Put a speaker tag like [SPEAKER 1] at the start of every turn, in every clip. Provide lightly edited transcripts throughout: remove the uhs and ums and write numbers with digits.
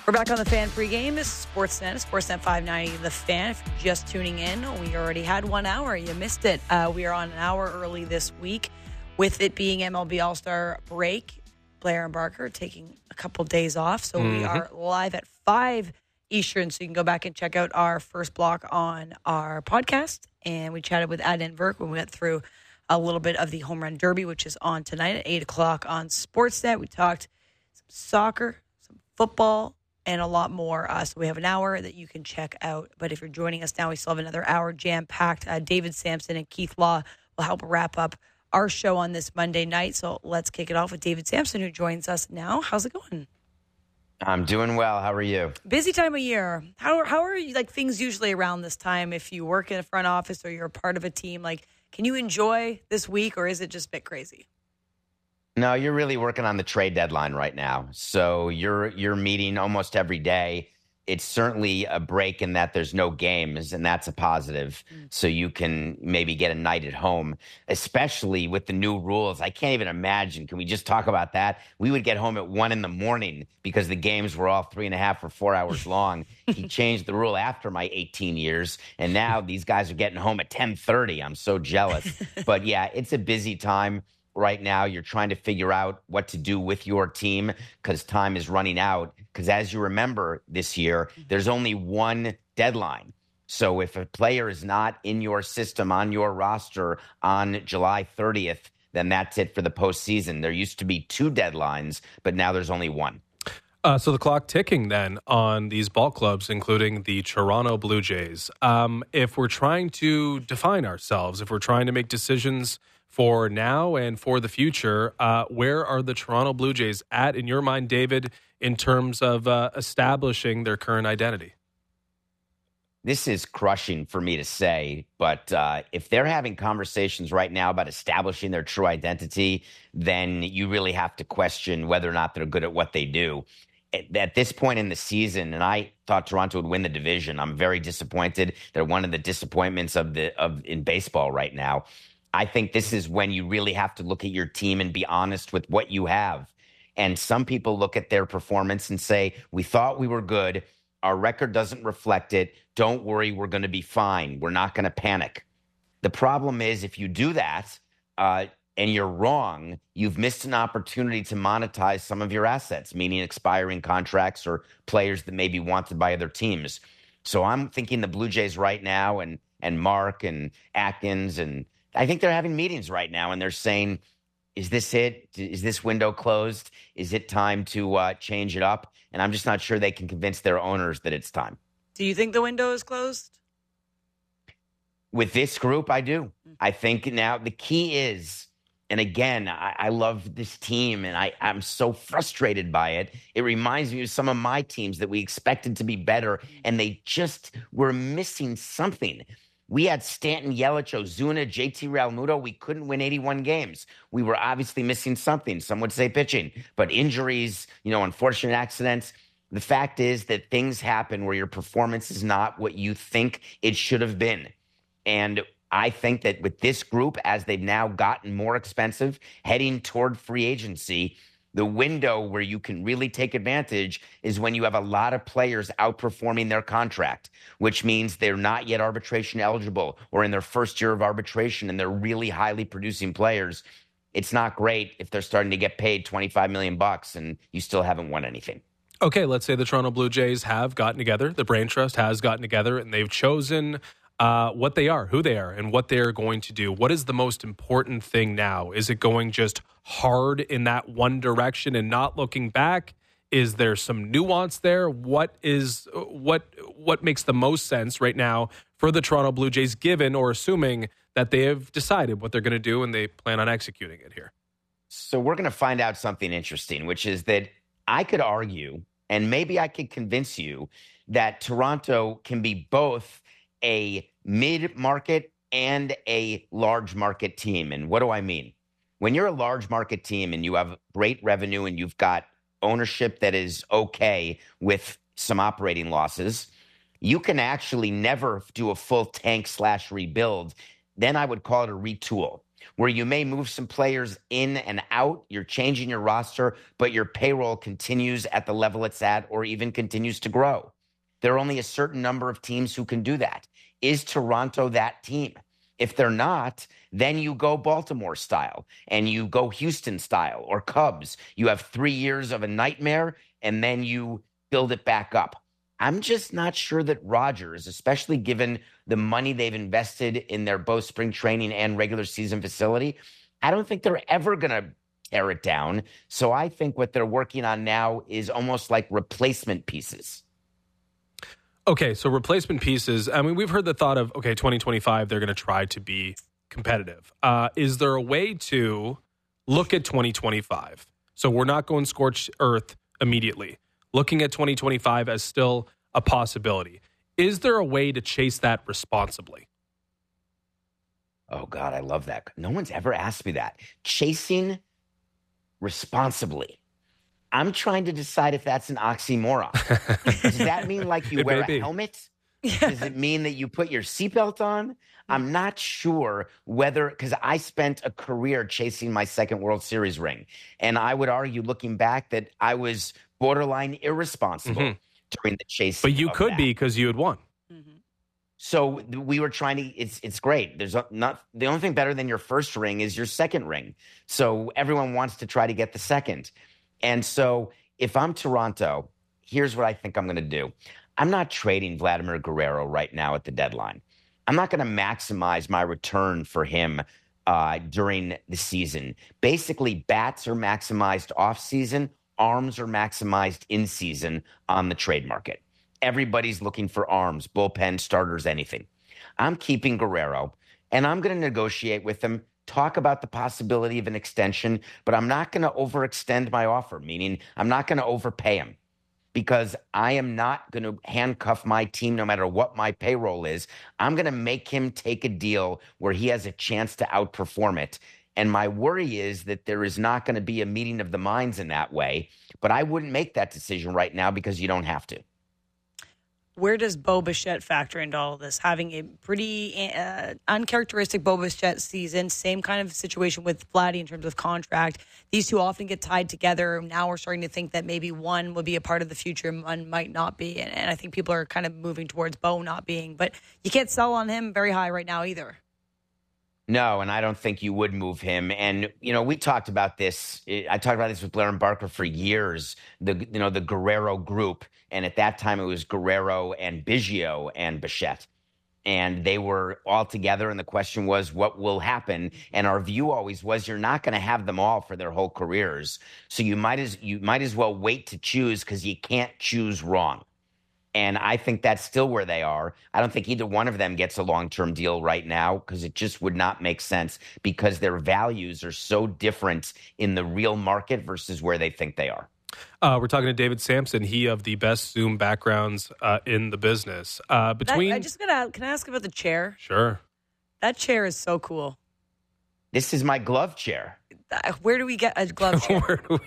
[SPEAKER 1] We're back on the Fan pregame. This is Sportsnet. It's Sportsnet 590, The Fan. If you're just tuning in, we already had 1 hour. You missed it. We are on an hour early this week. With it being MLB All-Star break, Blair and Barker are taking a couple days off. So we are live at 5 Eastern. So you can go back and check out our first block on our podcast. And we chatted with Adnan Virk when we went through a little bit of the Home Run Derby, which is on tonight at 8 o'clock on Sportsnet. We talked some soccer, some football, and a lot more. So we have an hour that you can check out. But if you're joining us now, we still have another hour jam-packed. David Sampson and Keith Law will help wrap up our show on this Monday night. So let's kick it off with David Sampson, who joins us now. How's it going?
[SPEAKER 2] I'm doing well. How are you?
[SPEAKER 1] Busy time of year. How are you, like, things usually around this time? If you work in a front office or you're a part of a team, like, can you enjoy this week, or is it just a bit crazy?
[SPEAKER 2] No, you're really working on the trade deadline right now. So you're meeting almost every day. It's certainly a break in that there's no games, and that's a positive. So you can maybe get a night at home, especially with the new rules. I can't even imagine. Can we just talk about that? We would get home at 1 a.m. because the games were all 3.5 or 4 hours long. He changed the rule after my 18 years, and now these guys are getting home at 10:30. I'm so jealous. But yeah, it's a busy time. Right now, you're trying to figure out what to do with your team because time is running out. Because as you remember this year, there's only one deadline. So if a player is not in your system, on your roster on July 30th, then that's it for the postseason. There used to be 2 deadlines, but now there's only one.
[SPEAKER 3] So the clock ticking then on these ball clubs, including the Toronto Blue Jays. If we're trying to define ourselves, if we're trying to make decisions for now and for the future, where are the Toronto Blue Jays at, in your mind, David, in terms of establishing their current identity?
[SPEAKER 2] This is crushing for me to say, but if they're having conversations right now about establishing their true identity, then you really have to question whether or not they're good at what they do. At this point in the season, and I thought Toronto would win the division. I'm very disappointed. They're one of the disappointments in baseball right now. I think this is when you really have to look at your team and be honest with what you have. And some people look at their performance and say, we thought we were good. Our record doesn't reflect it. Don't worry, we're going to be fine. We're not going to panic. The problem is if you do that and you're wrong, you've missed an opportunity to monetize some of your assets, meaning expiring contracts or players that may be wanted by other teams. So I'm thinking the Blue Jays right now and Mark and Atkins, and I think they're having meetings right now and they're saying, is this it? Is this window closed? Is it time to change it up? And I'm just not sure they can convince their owners that it's time.
[SPEAKER 1] Do you think the window is closed?
[SPEAKER 2] With this group, I do. I think now the key is, and again, I love this team and I'm so frustrated by it. It reminds me of some of my teams that we expected to be better and they just were missing something. We had Stanton, Yelich, Ozuna, JT Realmuto. We couldn't win 81 games. We were obviously missing something. Some would say pitching, but injuries, unfortunate accidents. The fact is that things happen where your performance is not what you think it should have been. And I think that with this group, as they've now gotten more expensive, heading toward free agency, the window where you can really take advantage is when you have a lot of players outperforming their contract, which means they're not yet arbitration eligible or in their first year of arbitration and they're really highly producing players. It's not great if they're starting to get paid $25 million and you still haven't won anything.
[SPEAKER 3] Okay, let's say the Toronto Blue Jays have gotten together, the Brain Trust has gotten together, and they've chosen what they are, who they are, and what they're going to do. What is the most important thing now? Is it going just hard in that one direction and not looking back? Is there some nuance there? What makes the most sense right now for the Toronto Blue Jays, given or assuming that they have decided what they're going to do and they plan on executing it here?
[SPEAKER 2] So we're going to find out something interesting, which is that I could argue, and maybe I could convince you, that Toronto can be both a mid-market and a large market team. And what do I mean? When you're a large market team and you have great revenue and you've got ownership that is okay with some operating losses, you can actually never do a full tank/rebuild. Then I would call it a retool. where you may move some players in and out, you're changing your roster, but your payroll continues at the level it's at or even continues to grow. There are only a certain number of teams who can do that. Is Toronto that team? If they're not, then you go Baltimore style and you go Houston style or Cubs. You have 3 years of a nightmare and then you build it back up. I'm just not sure that Rogers, especially given the money they've invested in their both spring training and regular season facility, I don't think they're ever going to tear it down. So I think what they're working on now is almost like replacement pieces.
[SPEAKER 3] Okay, so replacement pieces. I mean, we've heard the thought of, 2025, they're going to try to be competitive. Is there a way to look at 2025? So we're not going scorched earth immediately. Looking at 2025 as still a possibility. Is there a way to chase that responsibly?
[SPEAKER 2] Oh, God, I love that. No one's ever asked me that. Chasing responsibly. I'm trying to decide if that's an oxymoron. Does that mean like you wear a helmet? Does it mean that you put your seatbelt on? I'm not sure whether, because I spent a career chasing my second World Series ring. And I would argue, looking back, that I was borderline irresponsible during the chase.
[SPEAKER 3] But you could be because you had won.
[SPEAKER 2] So we were trying to, it's great. There's not, the only thing better than your first ring is your second ring. So everyone wants to try to get the second. And so if I'm Toronto, here's what I think I'm going to do. I'm not trading Vladimir Guerrero right now at the deadline. I'm not going to maximize my return for him during the season. Basically, bats are maximized off season. Arms are maximized in season on the trade market. Everybody's looking for arms, bullpen, starters, anything. I'm keeping Guerrero, and I'm going to negotiate with him, talk about the possibility of an extension, but I'm not going to overextend my offer, meaning I'm not going to overpay him because I am not going to handcuff my team no matter what my payroll is. I'm going to make him take a deal where he has a chance to outperform it. And my worry is that there is not going to be a meeting of the minds in that way. But I wouldn't make that decision right now because you don't have to.
[SPEAKER 1] Where does Bo Bichette factor into all of this? Having a pretty uncharacteristic Bo Bichette season, same kind of situation with Vladdy in terms of contract. These two often get tied together. Now we're starting to think that maybe one will be a part of the future and one might not be. And I think people are kind of moving towards Bo not being. But you can't sell on him very high right now either.
[SPEAKER 2] No, and I don't think you would move him. And, you know, we talked about this. I talked about this with Blair and Barker for years, the Guerrero group. And at that time, it was Guerrero and Biggio and Bichette. And they were all together. And the question was, what will happen? And our view always was, you're not going to have them all for their whole careers. So you might as well wait to choose because you can't choose wrong. And I think that's still where they are. I don't think either one of them gets a long-term deal right now because it just would not make sense because their values are so different in the real market versus where they think they are.
[SPEAKER 3] We're talking to David Sampson, he of the best Zoom backgrounds in the business.
[SPEAKER 1] Can I ask about the chair?
[SPEAKER 3] Sure.
[SPEAKER 1] That chair is so cool.
[SPEAKER 2] This is my glove chair.
[SPEAKER 1] Where do we get a glove chair?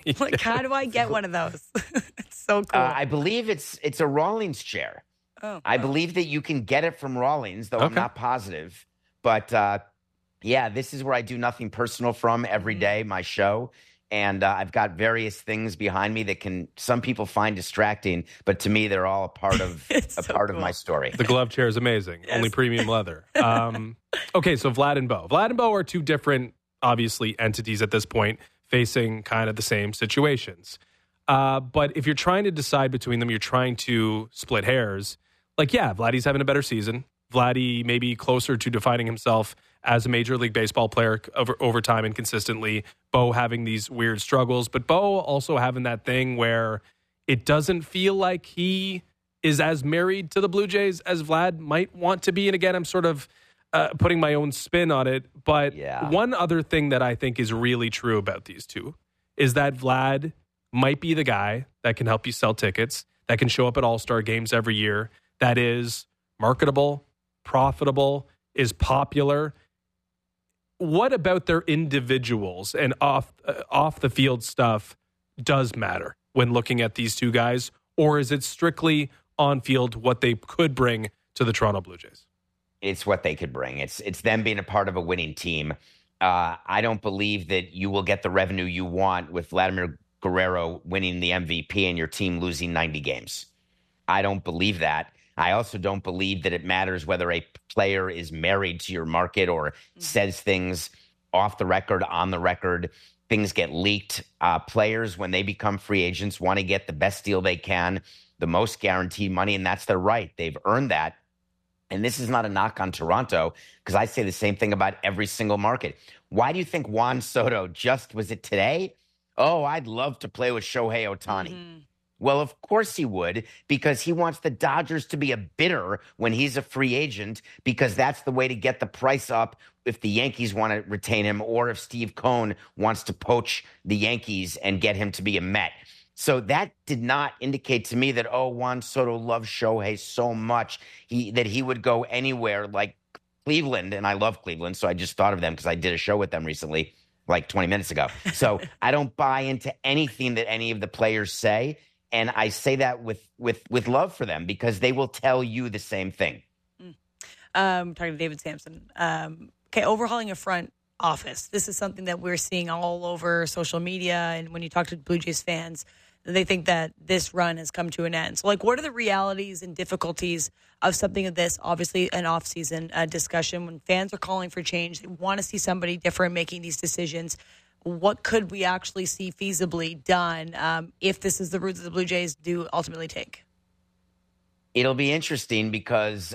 [SPEAKER 1] How do I get one of those? It's so cool.
[SPEAKER 2] I believe it's a Rawlings chair. I believe that you can get it from Rawlings, though I'm not positive. But yeah, this is where I do Nothing Personal from every day, my show. And I've got various things behind me that some people find distracting, but to me, they're all a part of of my story.
[SPEAKER 3] The glove chair is amazing. Yes. Only premium leather. Okay, so Vlad and Bo. Vlad and Bo are two different, obviously, entities at this point, facing kind of the same situations. But if you're trying to decide between them, you're trying to split hairs. Like, yeah, Vladdy's having a better season. Vladdy may be closer to defining himself as a Major League Baseball player over time and consistently. Bo having these weird struggles, but Bo also having that thing where it doesn't feel like he is as married to the Blue Jays as Vlad might want to be. And again, I'm sort of putting my own spin on it. But one other thing that I think is really true about these two is that Vlad might be the guy that can help you sell tickets, that can show up at All-Star games every year, that is marketable, profitable, is popular. What about their individuals and off the field stuff does matter when looking at these two guys? Or is it strictly on field what they could bring to the Toronto Blue Jays?
[SPEAKER 2] It's what they could bring. It's them being a part of a winning team. I don't believe that you will get the revenue you want with Vladimir Guerrero winning the MVP and your team losing 90 games. I don't believe that. I also don't believe that it matters whether a player is married to your market or says things off the record, on the record. Things get leaked. Players, when they become free agents, want to get the best deal they can, the most guaranteed money, and that's their right. They've earned that. And this is not a knock on Toronto, because I say the same thing about every single market. Why do you think Juan Soto was it today? Oh, I'd love to play with Shohei Ohtani. Mm-hmm. Well, of course he would, because he wants the Dodgers to be a bidder when he's a free agent, because that's the way to get the price up if the Yankees want to retain him, or if Steve Cohen wants to poach the Yankees and get him to be a Met. So that did not indicate to me that, Juan Soto loves Shohei so much that he would go anywhere like Cleveland. And I love Cleveland, so I just thought of them because I did a show with them recently, like 20 minutes ago. So I don't buy into anything that any of the players say. And I say that with love for them, because they will tell you the same thing.
[SPEAKER 1] Talking to David Sampson. Okay, overhauling a front office. This is something that we're seeing all over social media. And when you talk to Blue Jays fans, they think that this run has come to an end. So, what are the realities and difficulties of something of this? Obviously, an off-season discussion. When fans are calling for change, they want to see somebody different making these decisions. What could we actually see feasibly done if this is the route that the Blue Jays do ultimately take?
[SPEAKER 2] It'll be interesting, because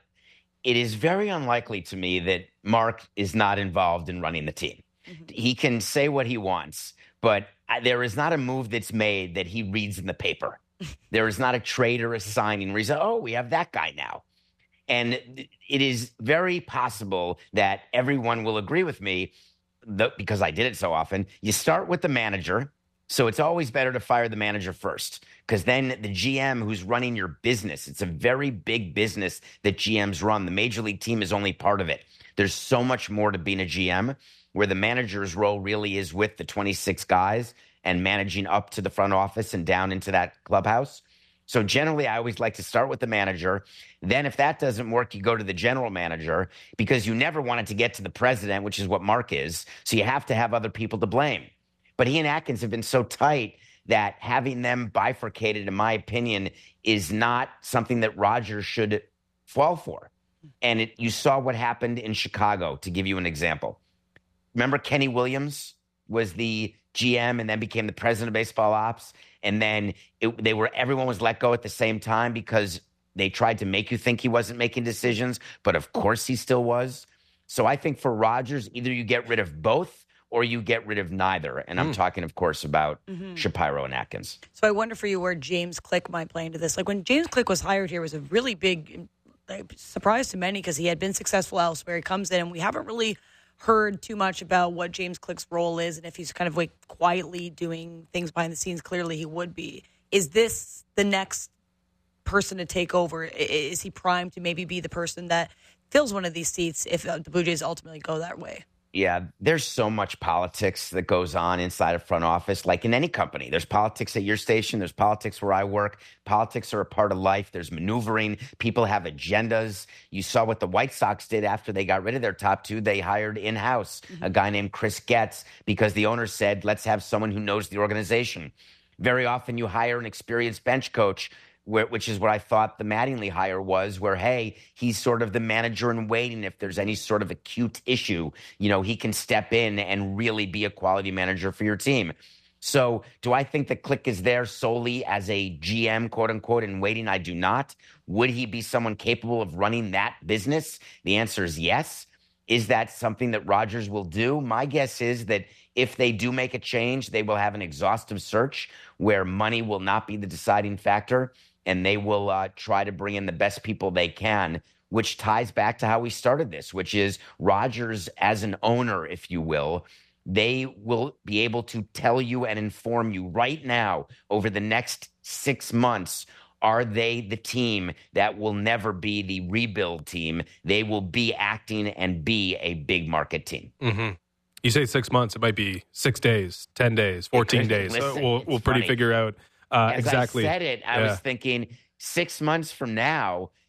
[SPEAKER 2] it is very unlikely to me that Mark is not involved in running the team. Mm-hmm. He can say what he wants, but there is not a move that's made that he reads in the paper. There is not a trade or a signing where he says, we have that guy now. And it is very possible that everyone will agree with me, because I did it so often. You start with the manager. So it's always better to fire the manager first, because then the GM who's running your business, it's a very big business that GMs run. The major league team is only part of it. There's so much more to being a GM, where the manager's role really is with the 26 guys and managing up to the front office and down into that clubhouse. So generally, I always like to start with the manager. Then if that doesn't work, you go to the general manager, because you never want it to get to the president, which is what Mark is. So you have to have other people to blame. But he and Atkins have been so tight that having them bifurcated, in my opinion, is not something that Rodgers should fall for. And you saw what happened in Chicago, to give you an example. Remember Kenny Williams was the GM and then became the president of baseball ops? And then everyone was let go at the same time because they tried to make you think he wasn't making decisions, but of course he still was. So I think for Rodgers, either you get rid of both or you get rid of neither. And I'm talking, of course, about Shapiro and Atkins.
[SPEAKER 1] So I wonder for you where James Click might play into this. Like when James Click was hired here, it was a really big surprise to many, because he had been successful elsewhere. He comes in and we haven't really heard too much about what James Click's role is and if he's kind of like quietly doing things behind the scenes. Clearly he would be. Is this the next person to take over? Is he primed to maybe be the person that fills one of these seats if the Blue Jays ultimately go that way?
[SPEAKER 2] Yeah, there's so much politics that goes on inside a front office, like in any company. There's politics at your station. There's politics where I work. Politics are a part of life. There's maneuvering. People have agendas. You saw what the White Sox did after they got rid of their top two. They hired in-house a guy named Chris Getz, because the owner said, let's have someone who knows the organization. Very often you hire an experienced bench coach, which is what I thought the Mattingly hire was, where, hey, he's sort of the manager in waiting. If there's any sort of acute issue, he can step in and really be a quality manager for your team. So do I think that Click is there solely as a GM, quote unquote, in waiting? I do not. Would he be someone capable of running that business? The answer is yes. Is that something that Rodgers will do? My guess is that if they do make a change, they will have an exhaustive search where money will not be the deciding factor. And they will try to bring in the best people they can, which ties back to how we started this, which is Rodgers as an owner, if you will. They will be able to tell you and inform you right now over the next 6 months, are they the team that will never be the rebuild team? They will be acting and be a big market team.
[SPEAKER 3] Mm-hmm. You say 6 months, it might be 6 days, 10 days, 14 days.
[SPEAKER 2] Listen,
[SPEAKER 3] we'll pretty figure out.
[SPEAKER 2] As
[SPEAKER 3] exactly.
[SPEAKER 2] I said it, I was thinking 6 months from now,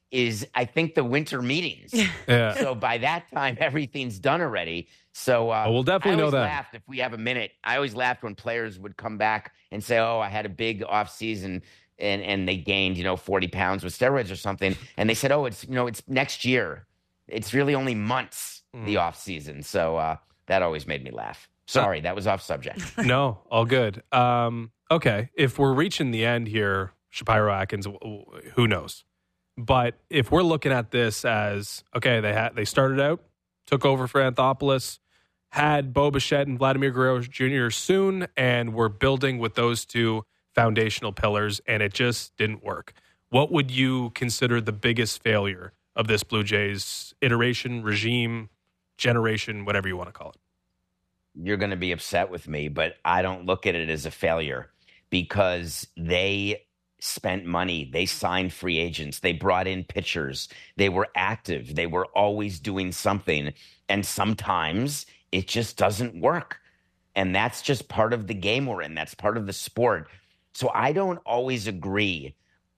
[SPEAKER 2] is, I think, the winter meetings.
[SPEAKER 3] Yeah.
[SPEAKER 2] So by that time, everything's done already. So
[SPEAKER 3] We'll definitely know that.
[SPEAKER 2] Laughed if we have a minute. I always laughed when players would come back and say, "Oh, I had a big off season and they gained 40 pounds with steroids or something," and they said, "Oh, it's it's next year. It's really only months the off season." So that always made me laugh. Sorry, that was off subject.
[SPEAKER 3] No, all good. Okay, if we're reaching the end here, Shapiro Atkins, who knows? But if we're looking at this as, okay, they started out, took over for Anthopoulos, had Bo Bichette and Vladimir Guerrero Jr. soon, and we're building with those two foundational pillars, and it just didn't work. What would you consider the biggest failure of this Blue Jays iteration, regime, generation, whatever you want to call it?
[SPEAKER 2] You're going to be upset with me, but I don't look at it as a failure because they spent money. They signed free agents. They brought in pitchers. They were active. They were always doing something. And sometimes it just doesn't work. And that's just part of the game we're in. That's part of the sport. So I don't always agree.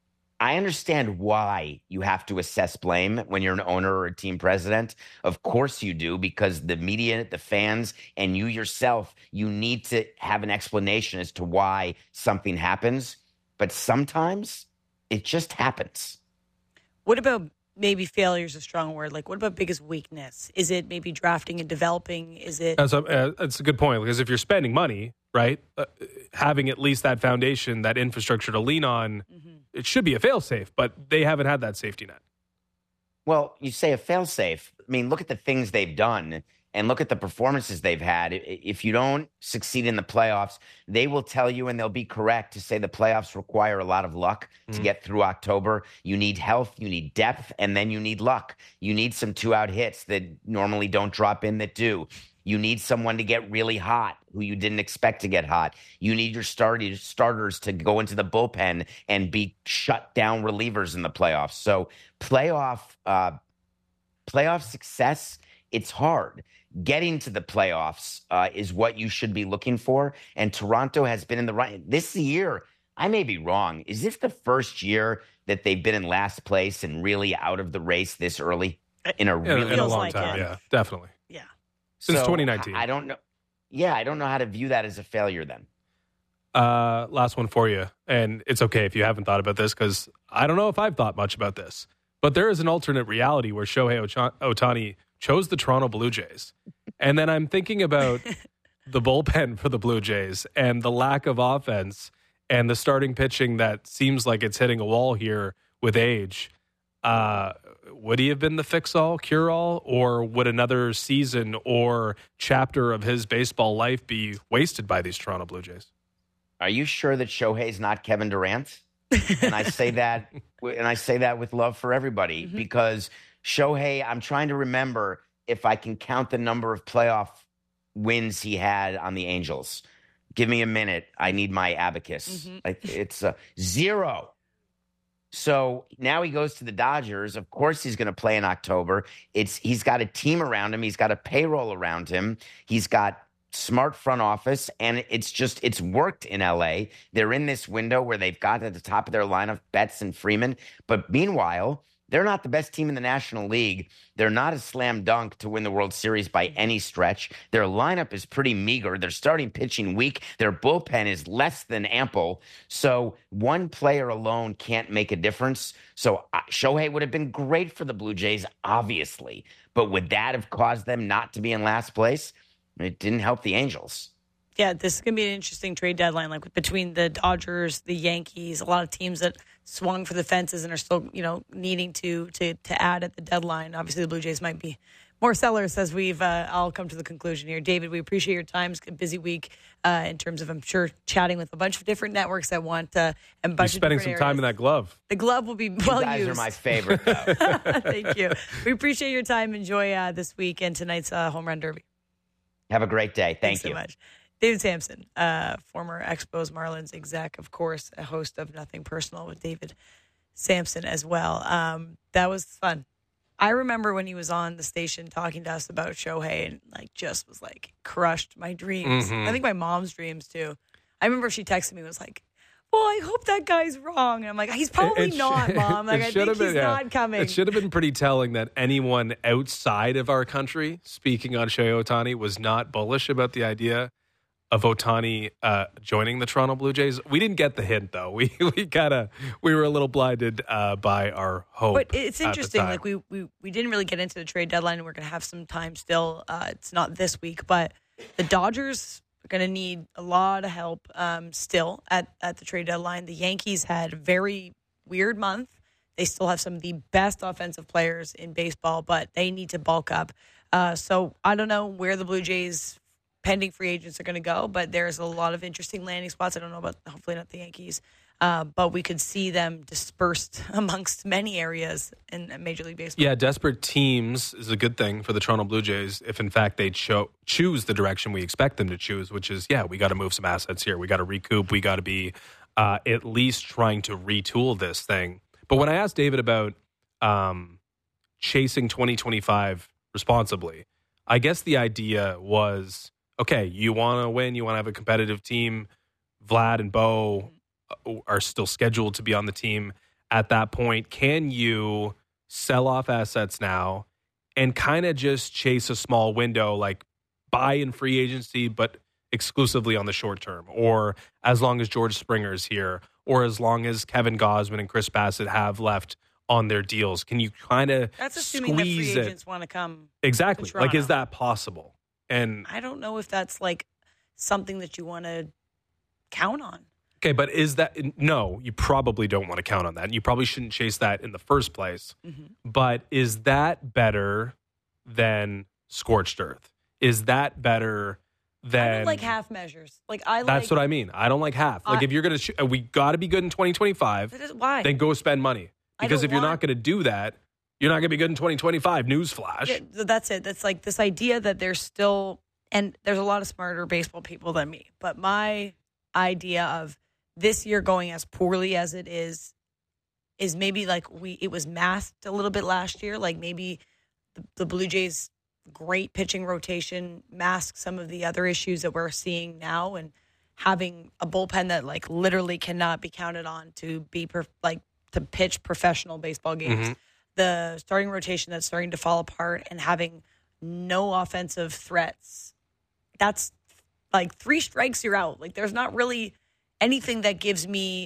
[SPEAKER 2] I understand why you have to assess blame when you're an owner or a team president. Of course you do, because the media, the fans, and you yourself, you need to have an explanation as to why something happens. But sometimes it just happens.
[SPEAKER 1] What about maybe failure is a strong word? Like, what about biggest weakness? Is it maybe drafting and developing? Is it?
[SPEAKER 3] That's a good point, because if you're spending money, right, having at least that foundation, that infrastructure to lean on, it should be a fail-safe, but they haven't had that safety net.
[SPEAKER 2] Well, you say a fail-safe. I mean, look at the things they've done and look at the performances they've had. If you don't succeed in the playoffs, they will tell you, and they'll be correct, to say the playoffs require a lot of luck to get through October. You need health, you need depth, and then you need luck. You need some two-out hits that normally don't drop in that do. You need someone to get really hot who you didn't expect to get hot. You need your starters to go into the bullpen and be shut down relievers in the playoffs. So playoff success, it's hard. Getting to the playoffs is what you should be looking for. And Toronto has been in the right. This year, I may be wrong. Is this the first year that they've been in last place and really out of the race this early? In a
[SPEAKER 3] long
[SPEAKER 1] like
[SPEAKER 3] time,
[SPEAKER 1] it.
[SPEAKER 3] yeah, definitely.
[SPEAKER 1] Yeah.
[SPEAKER 3] Since
[SPEAKER 2] So,
[SPEAKER 3] 2019.
[SPEAKER 2] I don't know. Yeah, I don't know how to view that as a failure then.
[SPEAKER 3] Last one for you. And it's okay if you haven't thought about this, because I don't know if I've thought much about this. But there is an alternate reality where Shohei Ohtani chose the Toronto Blue Jays. And then I'm thinking about the bullpen for the Blue Jays and the lack of offense and the starting pitching that seems like it's hitting a wall here with age. Would he have been the fix-all, cure-all, or would another season or chapter of his baseball life be wasted by these Toronto Blue Jays?
[SPEAKER 2] Are you sure that Shohei's not Kevin Durant? And I say that, with love for everybody, because Shohei, I'm trying to remember if I can count the number of playoff wins he had on the Angels. Give me a minute. I need my abacus. It's 0. So now he goes to the Dodgers. Of course, he's going to play in October. He's got a team around him. He's got a payroll around him. He's got smart front office, and it's worked in LA. They're in this window where they've got at the top of their lineup Betts and Freeman. But meanwhile, they're not the best team in the National League. They're not a slam dunk to win the World Series by any stretch. Their lineup is pretty meager. Their starting pitching weak. Their bullpen is less than ample. So one player alone can't make a difference. So Shohei would have been great for the Blue Jays, obviously. But would that have caused them not to be in last place? It didn't help the Angels.
[SPEAKER 1] Yeah, this is going to be an interesting trade deadline, like between the Dodgers, the Yankees, a lot of teams that swung for the fences and are still, needing to add at the deadline. Obviously, the Blue Jays might be more sellers as we've all come to the conclusion here. David, we appreciate your time. It's a busy week in terms of, I'm sure, chatting with a bunch of different networks that want and a bunch of
[SPEAKER 3] spending some time in that glove.
[SPEAKER 1] The glove will be well
[SPEAKER 2] you guys
[SPEAKER 1] used.
[SPEAKER 2] Are my favorite, though.
[SPEAKER 1] Thank you. We appreciate your time. Enjoy this week and tonight's Home Run Derby.
[SPEAKER 2] Have a great day. Thanks
[SPEAKER 1] so much. David Sampson, former Expos Marlins exec, of course, a host of Nothing Personal with David Sampson as well. That was fun. I remember when he was on the station talking to us about Shohei and just was crushed my dreams. I think my mom's dreams too. I remember she texted me and was like, well, I hope that guy's wrong. And I'm like, he's probably not, Mom. Like, I think he's not coming.
[SPEAKER 3] It should have been pretty telling that anyone outside of our country, speaking on Shohei Ohtani, was not bullish about the idea of Ohtani joining the Toronto Blue Jays. We didn't get the hint, though. We were a little blinded by our hope.
[SPEAKER 1] But it's interesting. Like we didn't really get into the trade deadline, and we're going to have some time still. It's not this week, but the Dodgers are going to need a lot of help still at the trade deadline. The Yankees had a very weird month. They still have some of the best offensive players in baseball, but they need to bulk up. So I don't know where the Blue Jays pending free agents are going to go, but there's a lot of interesting landing spots. I don't know about, hopefully not the Yankees, but we could see them dispersed amongst many areas in Major League Baseball.
[SPEAKER 3] Yeah, desperate teams is a good thing for the Toronto Blue Jays if, in fact, they choose the direction we expect them to choose, which is, we got to move some assets here. We got to recoup. We got to be at least trying to retool this thing. But when I asked David about chasing 2025 responsibly, I guess the idea was, okay, you want to win, you want to have a competitive team. Vlad and Bo are still scheduled to be on the team at that point. Can you sell off assets now and kind of just chase a small window, like buy in free agency, but exclusively on the short term, or as long as George Springer is here, or as long as Kevin Gausman and Chris Bassett have left on their deals? Can you kind of
[SPEAKER 1] That's assuming that free agents want to come.
[SPEAKER 3] Exactly.
[SPEAKER 1] To Toronto.
[SPEAKER 3] Like, is that possible? And
[SPEAKER 1] I don't know if that's like something that you want to count on.
[SPEAKER 3] Okay, but is that, no, you probably don't want to count on that. You probably shouldn't chase that in the first place. Mm-hmm. But is that better than scorched earth? Is that better than... I
[SPEAKER 1] don't like half measures.
[SPEAKER 3] That's what I mean. I don't like half. Like, if you're going to... we got to be good in 2025.
[SPEAKER 1] Why?
[SPEAKER 3] Then go spend money. Because if you're not going to do that, you're not going to be good in 2025. Newsflash.
[SPEAKER 1] Yeah, that's it. That's like this idea that there's still... And there's a lot of smarter baseball people than me. But my idea of this year going as poorly as it is maybe like it was masked a little bit last year. Like maybe the Blue Jays' great pitching rotation masked some of the other issues that we're seeing now, and having a bullpen that like literally cannot be counted on to be to pitch professional baseball games. Mm-hmm. The starting rotation that's starting to fall apart and having no offensive threats. That's like 3 strikes, you're out. Like there's not really anything that gives me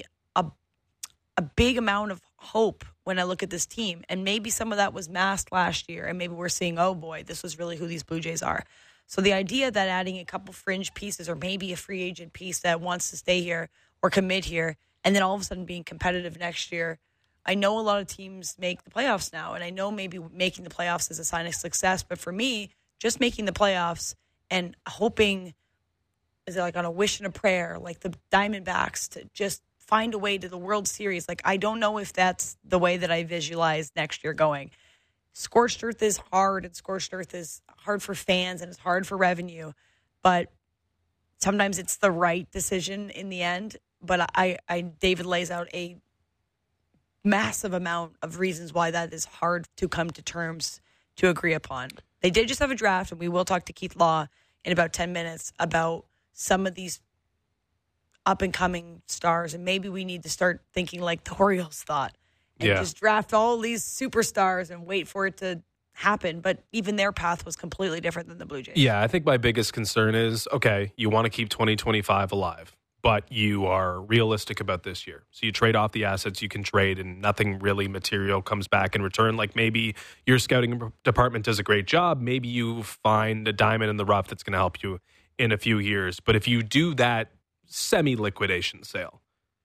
[SPEAKER 1] a big amount of hope when I look at this team. And maybe some of that was masked last year, and maybe we're seeing, oh boy, this was really who these Blue Jays are. So the idea that adding a couple fringe pieces, or maybe a free agent piece that wants to stay here or commit here, and then all of a sudden being competitive next year. I know a lot of teams make the playoffs now, and I know maybe making the playoffs is a sign of success. But for me, just making the playoffs and hoping, is it like on a wish and a prayer, like the Diamondbacks, to just find a way to the World Series. Like, I don't know if that's the way that I visualize next year going. Scorched earth is hard, and scorched earth is hard for fans, and it's hard for revenue. But sometimes it's the right decision in the end. But David lays out a massive amount of reasons why that is hard to come to terms to agree upon. They did just have a draft, and we will talk to Keith Law in about 10 minutes about some of these up-and-coming stars, and maybe we need to start thinking like the Orioles thought and just draft all these superstars and wait for it to happen. But even their path was completely different than the Blue Jays.
[SPEAKER 3] Yeah, I think my biggest concern is, okay, you want to keep 2025 alive, but you are realistic about this year. So you trade off the assets you can trade, and nothing really material comes back in return. Like maybe your scouting department does a great job. Maybe you find a diamond in the rough that's going to help you in a few years. But if you do that semi-liquidation sale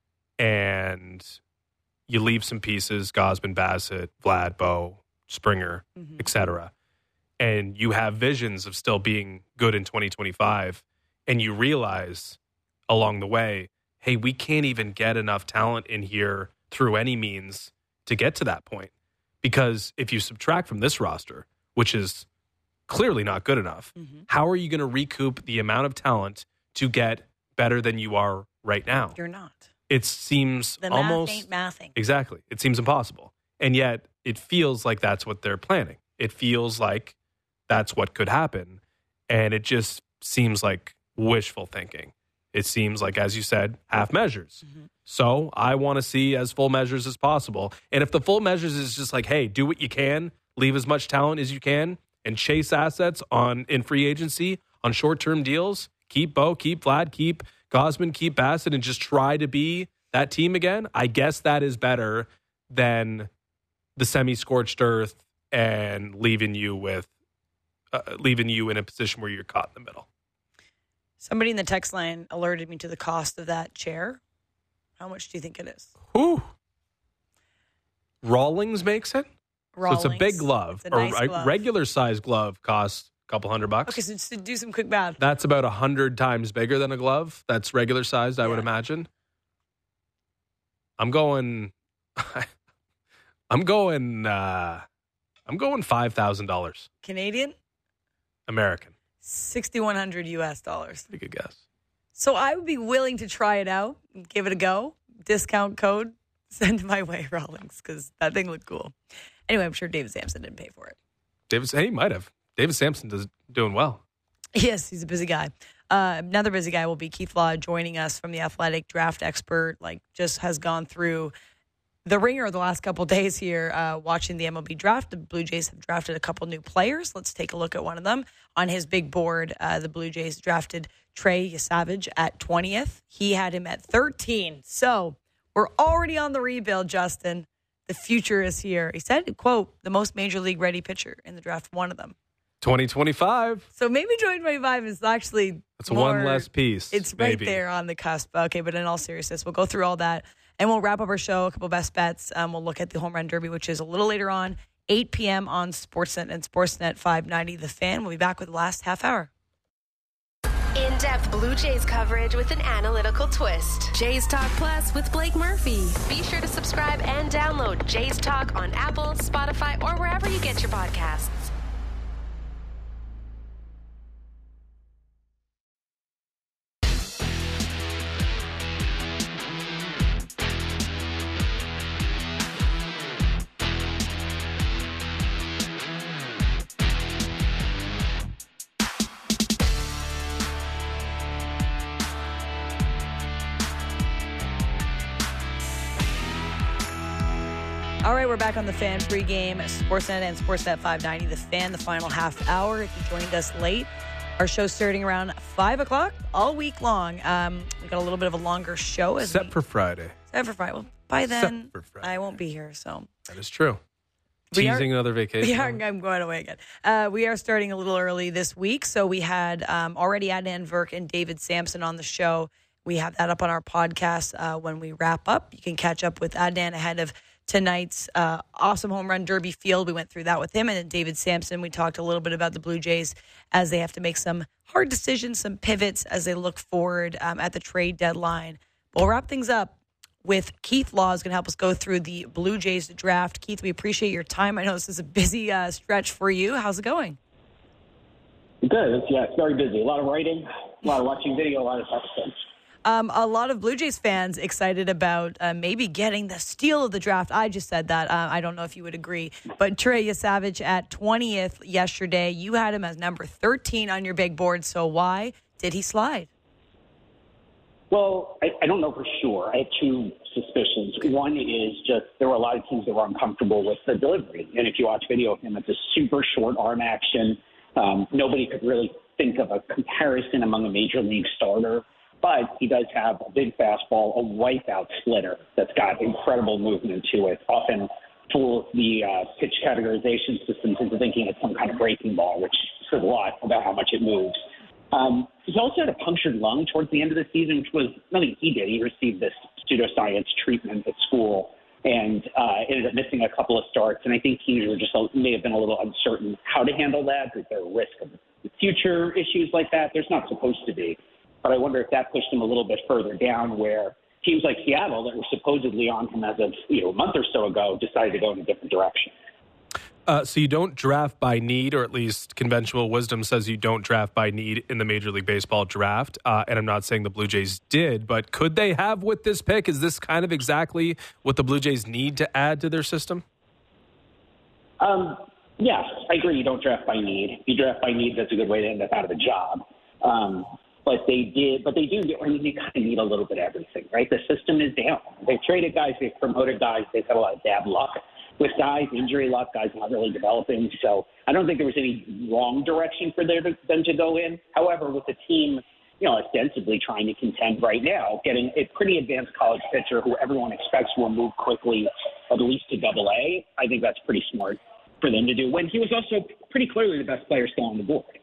[SPEAKER 3] and you leave some pieces, Gausman, Bassett, Vlad, Bo, Springer, etc., and you have visions of still being good in 2025, and you realize along the way, hey, we can't even get enough talent in here through any means to get to that point. Because if you subtract from this roster, which is clearly not good enough, how are you going to recoup the amount of talent to get better than you are right now?
[SPEAKER 1] You're not.
[SPEAKER 3] It seems
[SPEAKER 1] the
[SPEAKER 3] almost...
[SPEAKER 1] math ain't mathing.
[SPEAKER 3] Exactly. It seems impossible. And yet it feels like that's what they're planning. It feels like that's what could happen. And it just seems like wishful thinking. it seems like, as you said, half measures. Mm-hmm. So I want to see as full measures as possible. And if the full measures is just like, hey, do what you can, leave as much talent as you can, and chase assets in free agency, on short-term deals, keep Bo, keep Vlad, keep Gausman, keep Bassett, and just try to be that team again, I guess that is better than the semi-scorched earth and leaving you in a position where you're caught in the middle.
[SPEAKER 1] Somebody in the text line alerted me to the cost of that chair. How much do you think it is?
[SPEAKER 3] Ooh. Rawlings makes it?
[SPEAKER 1] Rawlings.
[SPEAKER 3] So it's a big glove.
[SPEAKER 1] It's a nice glove.
[SPEAKER 3] Regular size glove costs a couple $100.
[SPEAKER 1] Okay, so just to do some quick math.
[SPEAKER 3] That's about 100 times bigger than a glove. That's regular sized, I would imagine. I'm going $5,000.
[SPEAKER 1] Canadian?
[SPEAKER 3] American.
[SPEAKER 1] $6,100 US.
[SPEAKER 3] Pretty good guess.
[SPEAKER 1] So I would be willing to try it out, give it a go. Discount code, send my way, Rawlings, because that thing looked cool. Anyway, I'm sure David Sampson didn't pay for it.
[SPEAKER 3] He might have. David Sampson is doing well.
[SPEAKER 1] Yes, he's a busy guy. Another busy guy will be Keith Law joining us from The Athletic, draft expert, just has gone through the ringer the last couple of days here watching the MLB draft. The Blue Jays have drafted a couple new players. Let's take a look at one of them. On his big board, the Blue Jays drafted Trey Yesavage at 20th. He had him at 13. So we're already on the rebuild, Justin. The future is here. He said, quote, the most major league ready pitcher in the draft, one of them.
[SPEAKER 3] 2025.
[SPEAKER 1] So maybe 2025 is actually
[SPEAKER 3] it's one less piece.
[SPEAKER 1] It's right there on the cusp. Okay, but in all seriousness, we'll go through all that. And we'll wrap up our show, a couple best bets. We'll look at the Home Run Derby, which is a little later on, 8 p.m. on Sportsnet and Sportsnet 590 The Fan. We'll be back with the last half hour.
[SPEAKER 4] In-depth Blue Jays coverage with an analytical twist. Jays Talk Plus with Blake Murphy. Be sure to subscribe and download Jays Talk on Apple, Spotify, or wherever you get your podcasts.
[SPEAKER 1] All right, we're back on the Fan pregame, Sportsnet and Sportsnet 590 The Fan, the final half hour. If you joined us late, our show's starting around 5 o'clock all week long. We got a little bit of a longer show.
[SPEAKER 3] Except for Friday.
[SPEAKER 1] Well, by then, I won't be here. So
[SPEAKER 3] that is true. Teasing another vacation.
[SPEAKER 1] I'm going away again. We are starting a little early this week. So we had already Adnan Virk and David Sampson on the show. We have that up on our podcast when we wrap up. You can catch up with Adnan ahead of tonight's awesome Home Run Derby field. We went through that with him. And then David Sampson, we talked a little bit about the Blue Jays as they have to make some hard decisions, some pivots as they look forward at the trade deadline. We'll wrap things up with Keith Law, who's going to help us go through the Blue Jays draft. Keith, we appreciate your time. I know this is a busy stretch for you. How's it going?
[SPEAKER 5] Good. It's very busy. A lot of writing, a lot of watching video, a lot of stuff.
[SPEAKER 1] A lot of Blue Jays fans excited about maybe getting the steal of the draft. I just said that. I don't know if you would agree. But Trey Yesavage at 20th yesterday, you had him as number 13 on your big board. So why did he slide?
[SPEAKER 5] Well, I don't know for sure. I have two suspicions. One is just there were a lot of teams that were uncomfortable with the delivery. And if you watch video of him, it's a super short arm action. Nobody could really think of a comparison among a major league starter. But he does have a big fastball, a wipeout splitter that's got incredible movement to it. Often fools the pitch categorization systems into thinking it's some kind of breaking ball, which says a lot about how much it moves. He also had a punctured lung towards the end of the season, which was nothing he did. He received this pseudoscience treatment at school and ended up missing a couple of starts. And I think teams were just may have been a little uncertain how to handle that. Is there a risk of future issues like that? There's not supposed to be. But I wonder if that pushed him a little bit further down where teams like Seattle that were supposedly on him as of a month or so ago decided to go in a different direction.
[SPEAKER 3] So you don't draft by need, or at least conventional wisdom says you don't draft by need in the Major League Baseball draft. And I'm not saying the Blue Jays did, but could they have with this pick? Is this kind of exactly what the Blue Jays need to add to their system?
[SPEAKER 5] Yes, I agree. You don't draft by need. If you draft by need, that's a good way to end up out of a job. But they do get, I mean, you kind of need a little bit of everything, right? The system is down. They've traded guys, they've promoted guys, they've had a lot of bad luck with guys, injury luck, guys not really developing. So I don't think there was any wrong direction for them to go in. However, with the team, ostensibly trying to contend right now, getting a pretty advanced college pitcher who everyone expects will move quickly, at least to AA, I think that's pretty smart for them to do, when he was also pretty clearly the best player still on the board.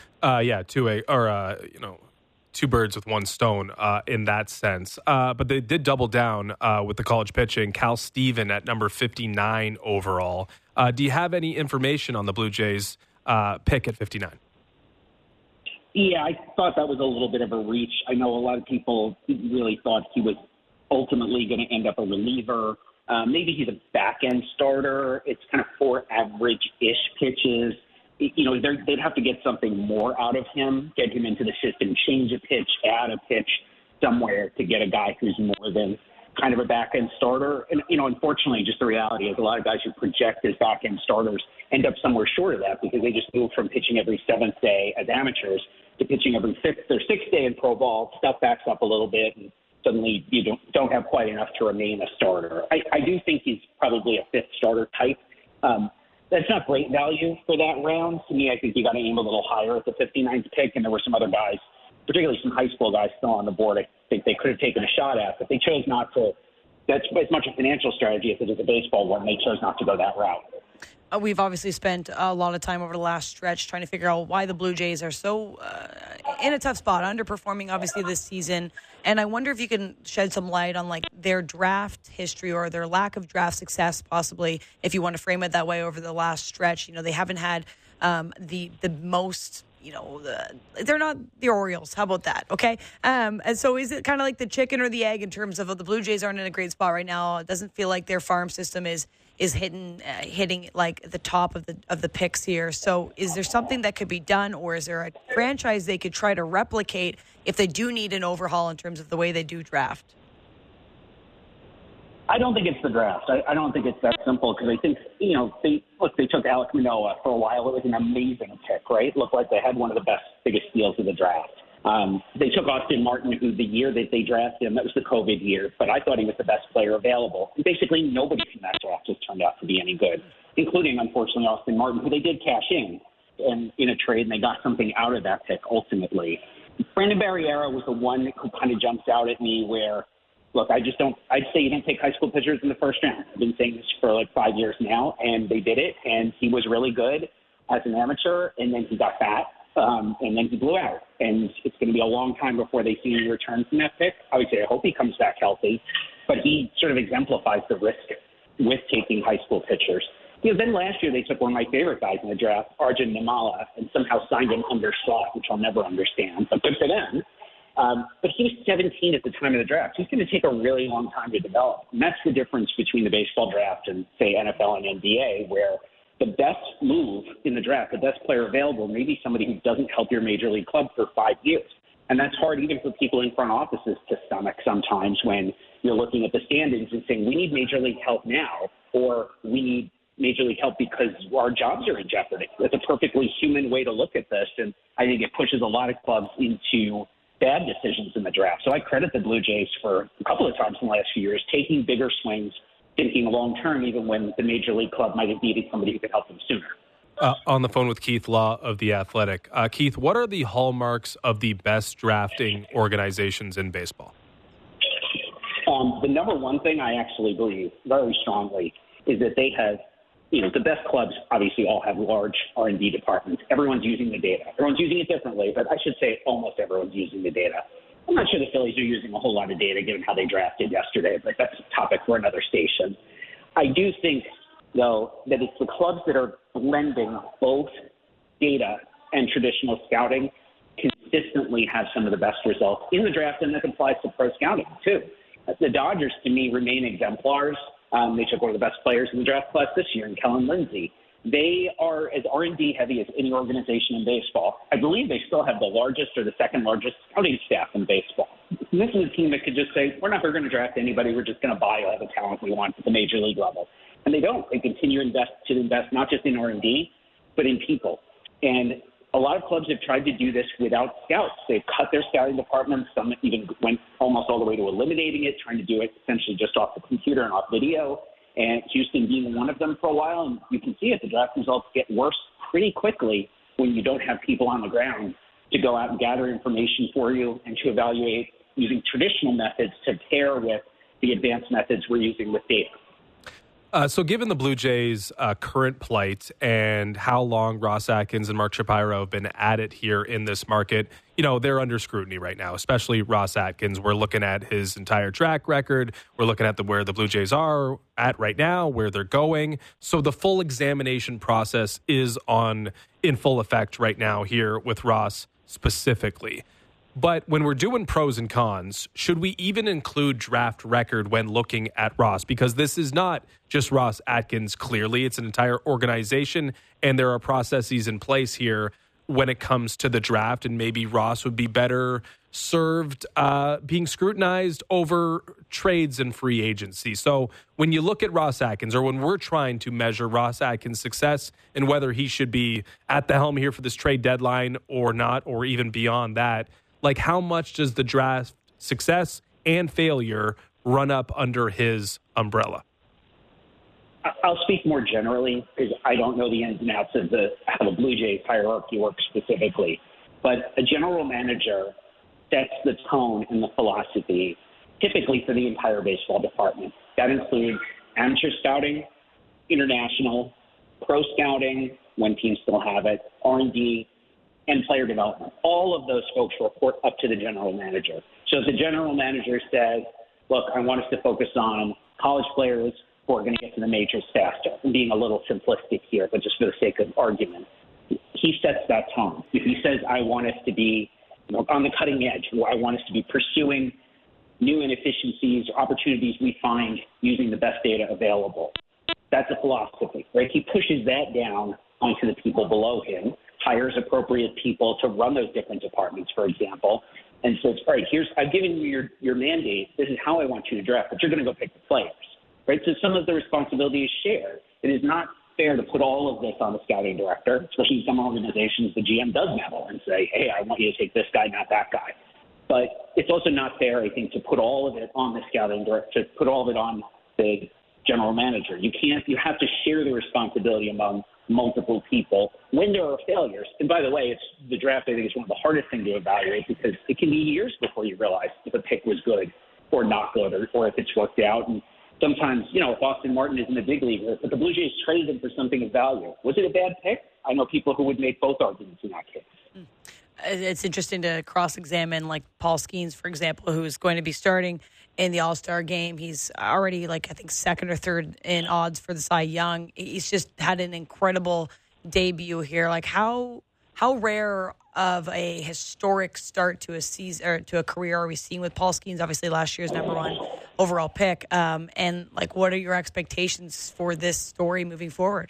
[SPEAKER 3] Two birds with one stone in that sense. But they did double down with the college pitching. Cal Steven at number 59 overall. Do you have any information on the Blue Jays pick at 59?
[SPEAKER 5] Yeah, I thought that was a little bit of a reach. I know a lot of people really thought he was ultimately going to end up a reliever. Maybe he's a back-end starter. It's kind of 4 average-ish pitches. They'd have to get something more out of him, get him into the system, change a pitch, add a pitch somewhere to get a guy who's more than kind of a back-end starter. And, unfortunately, just the reality is a lot of guys who project as back-end starters end up somewhere short of that because they just move from pitching every 7th day as amateurs to pitching every 5th or 6th day in pro ball. Stuff backs up a little bit, and suddenly you don't have quite enough to remain a starter. I do think he's probably a 5th starter type. That's not great value for that round. To me, I think you got to aim a little higher at the 59th pick, and there were some other guys, particularly some high school guys still on the board I think they could have taken a shot at, but they chose not to. That's as much a financial strategy as it is a baseball one. They chose not to go that route.
[SPEAKER 1] We've obviously spent a lot of time over the last stretch trying to figure out why the Blue Jays are so in a tough spot, underperforming obviously this season. And I wonder if you can shed some light on their draft history or their lack of draft success, possibly, if you want to frame it that way, over the last stretch. They haven't had the most. They're not the Orioles. How about that? Okay. And so is it kind of like the chicken or the egg in terms of the Blue Jays aren't in a great spot right now? It doesn't feel like their farm system is hitting the top of the picks here. So is there something that could be done, or is there a franchise they could try to replicate if they do need an overhaul in terms of the way they do draft?
[SPEAKER 5] I don't think it's the draft. I don't think it's that simple because I think, they took Alek Manoah for a while. It was an amazing pick, right? Looked like they had one of the biggest steals of the draft. They took Austin Martin, who the year that they drafted him, that was the COVID year, but I thought he was the best player available. And basically nobody from that draft has turned out to be any good, including, unfortunately, Austin Martin, who they did cash in a trade, and they got something out of that pick ultimately. Brandon Barriera was the one who kind of jumps out at me where, look, I'd say you don't take high school pitchers in the first round. I've been saying this for 5 years now, and they did it, and he was really good as an amateur, and then he got fat, and then he blew out. And it's going to be a long time before they see any return from that pick. Obviously, I hope he comes back healthy, but he sort of exemplifies the risk with taking high school pitchers. Then last year they took one of my favorite guys in the draft, Arjun Nimala, and somehow signed him under slot, which I'll never understand, but good for them. But he was 17 at the time of the draft. He's going to take a really long time to develop. And that's the difference between the baseball draft and, say, NFL and NBA, where the best move in the draft, the best player available, may be somebody who doesn't help your major league club for 5 years. And that's hard even for people in front offices to stomach sometimes when you're looking at the standings and saying, we need major league help now, or we need major league help because our jobs are in jeopardy. That's a perfectly human way to look at this. And I think it pushes a lot of clubs into bad decisions in the draft. So I credit the Blue Jays for a couple of times in the last few years taking bigger swings, thinking long term, even when the major league club might have needed somebody who could help them sooner.
[SPEAKER 3] On the phone with Keith Law of The Athletic. Keith, what are the hallmarks of the best drafting organizations in baseball?
[SPEAKER 5] The number one thing I actually believe very strongly is that they have, the best clubs obviously all have large R&D departments. Everyone's using the data. Everyone's using it differently, but I should say almost everyone's using the data. I'm not sure the Phillies are using a whole lot of data given how they drafted yesterday, but that's a topic for another station. I do think, though, that it's the clubs that are blending both data and traditional scouting consistently have some of the best results in the draft, and that applies to pro scouting, too. The Dodgers, to me, remain exemplars. They took one of the best players in the draft class this year in Kellen Lindsey. They are as R&D heavy as any organization in baseball. I believe they still have the largest or the second largest scouting staff in baseball. And this is a team that could just say, we're not going to draft anybody. We're just going to buy all the talent we want at the major league level. And they don't. They continue to invest not just in R&D, but in people. And a lot of clubs have tried to do this without scouts. They've cut their scouting departments. Some even went almost all the way to eliminating it, trying to do it essentially just off the computer and off video. And Houston being one of them for a while. And you can see it. The draft results get worse pretty quickly when you don't have people on the ground to go out and gather information for you and to evaluate using traditional methods to pair with the advanced methods we're using with data.
[SPEAKER 3] So given the Blue Jays' current plight and how long Ross Atkins and Mark Shapiro have been at it here in this market, they're under scrutiny right now, especially Ross Atkins. We're looking at his entire track record. We're looking at where the Blue Jays are at right now, where they're going. So the full examination process is in full effect right now here with Ross specifically. But when we're doing pros and cons, should we even include draft record when looking at Ross? Because this is not just Ross Atkins, clearly. It's an entire organization, and there are processes in place here when it comes to the draft, and maybe Ross would be better served being scrutinized over trades and free agency. So when you look at Ross Atkins, or when we're trying to measure Ross Atkins' success and whether he should be at the helm here for this trade deadline or not, or even beyond that, like, how much does the draft success and failure run up under his umbrella?
[SPEAKER 5] I'll speak more generally because I don't know the ins and outs of how the Blue Jays hierarchy works specifically. But a general manager sets the tone and the philosophy typically for the entire baseball department. That includes amateur scouting, international, pro scouting, when teams still have it, R&D, and player development. All of those folks report up to the general manager. So if the general manager says, look, I want us to focus on college players who are going to get to the majors faster, I'm being a little simplistic here, but just for the sake of argument, he sets that tone. If he says, I want us to be on the cutting edge, or I want us to be pursuing new inefficiencies or opportunities we find using the best data available, that's a philosophy, right? He pushes that down onto the people below him, hires appropriate people to run those different departments, for example, and says, all right, I've given you your mandate. This is how I want you to draft, but you're going to go pick the players, right? So some of the responsibility is shared. It is not fair to put all of this on the scouting director, especially in some organizations. The GM does meddle and say, hey, I want you to take this guy, not that guy. But it's also not fair, I think, to put all of it on the scouting director, to put all of it on the general manager. You have to share the responsibility among multiple people when there are failures. And by the way, the draft, I think, is one of the hardest things to evaluate because it can be years before you realize if a pick was good or not good or if it's worked out. And sometimes, if Austin Martin is in the big league, but the Blue Jays traded him for something of value. Was it a bad pick? I know people who would make both arguments in that case.
[SPEAKER 1] It's interesting to cross-examine, like Paul Skeens, for example, who is going to be starting in the All-Star game. He's already, I think, second or third in odds for the Cy Young. He's just had an incredible debut here. Like, how rare of a historic start to a season or to a career are we seeing with Paul Skeens? Obviously, last year's number one overall pick. And what are your expectations for this story moving forward?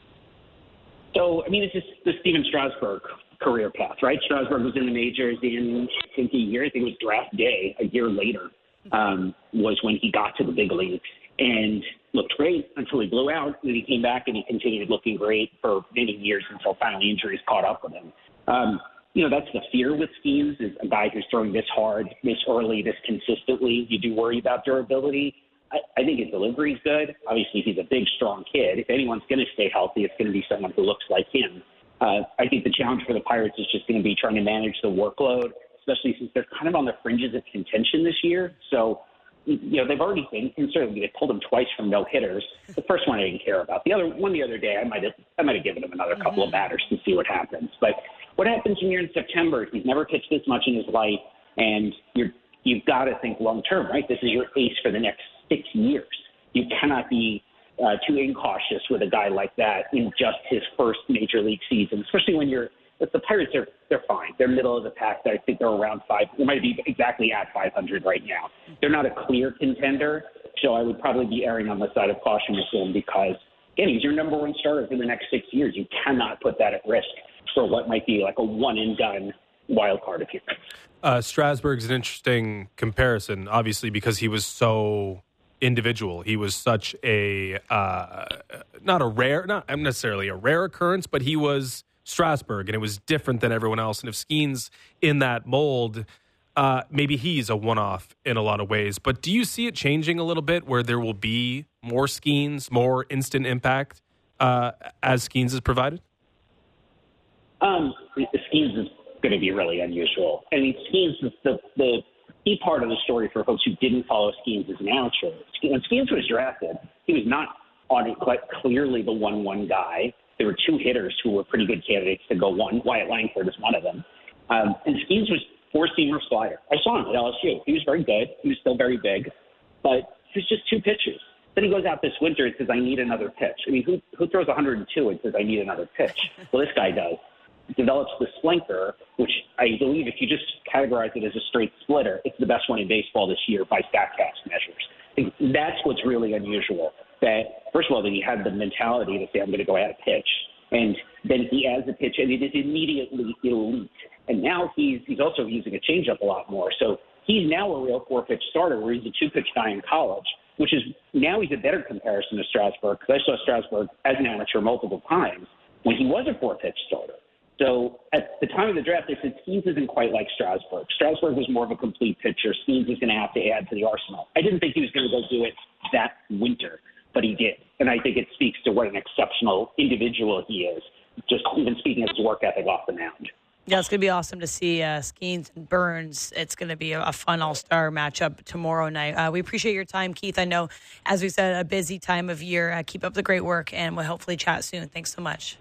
[SPEAKER 1] So,
[SPEAKER 5] it's just the Steven Strasburg career path, right? Strasburg was in the majors in, I think it was draft day, a year later, was when he got to the big leagues and looked great until he blew out. And then he came back and he continued looking great for many years until finally injuries caught up with him. That's the fear with Skeens, is a guy who's throwing this hard, this early, this consistently. You do worry about durability. I think his delivery is good. Obviously, he's a big, strong kid. If anyone's going to stay healthy, it's going to be someone who looks like him. I think the challenge for the Pirates is just going to be trying to manage the workload, especially since they're kind of on the fringes of contention this year. So, they've already been concerned. They pulled him twice from no hitters. The first one I didn't care about. The other day, I might have given him another couple of batters to see what happens. But what happens when you're in September? He's never pitched this much in his life, and you've got to think long term, right? This is your ace for the next 6 years. You cannot be too incautious with a guy like that in just his first major league season, especially when the Pirates they're fine. They're middle of the pack. I think they're around 5. They might be exactly at 500 right now. They're not a clear contender, so I would probably be erring on the side of caution with him because, again, he's your number one starter for the next 6 years. You cannot put that at risk for what might be like a one-and-done wild card appearance.
[SPEAKER 3] Strasburg's an interesting comparison, obviously, because he was so individual. He was such not necessarily a rare occurrence, but he was Strasburg, and it was different than everyone else. And if Skeens in that mold, maybe he's a one-off in a lot of ways. But do you see it changing a little bit where there will be more Skeens, more instant impact as Skeens is provided?
[SPEAKER 5] Skeens is going to be really unusual. I mean, Skeens is the key part of the story for folks who didn't follow Skeens as an amateur. When Skeens was drafted, he was not on it quite clearly the 1-1 guy. There were two hitters who were pretty good candidates to go one. Wyatt Langford is one of them. And Skeens was four-seamer slider. I saw him at LSU. He was very good. He was still very big. But he was just two pitches. Then he goes out this winter and says, I need another pitch. I mean, who throws 102 and says, I need another pitch? Well, this guy does. He develops the slinker, which I believe if you just categorize it as a straight splitter, it's the best one in baseball this year by StatCast measures. I think that's what's really unusual. That, first of all, that he had the mentality to say, I'm going to go at a pitch. And then he adds a pitch, and it is immediately elite. And now he's also using a changeup a lot more. So he's now a real four-pitch starter where he's a two-pitch guy in college, which is now he's a better comparison to Strasburg, because I saw Strasburg as an amateur multiple times when he was a four-pitch starter. So at the time of the draft, they said Skeens isn't quite like Strasburg. Strasburg was more of a complete pitcher. Skeens is going to have to add to the arsenal. I didn't think he was going to go do it that winter, but he did. And I think it speaks to what an exceptional individual he is, just even speaking of his work ethic off the mound.
[SPEAKER 1] Yeah, it's going to be awesome to see Skeens and Burns. It's going to be a fun all-star matchup tomorrow night. We appreciate your time, Keith. I know, as we said, a busy time of year. Keep up the great work, and we'll hopefully chat soon. Thanks so much.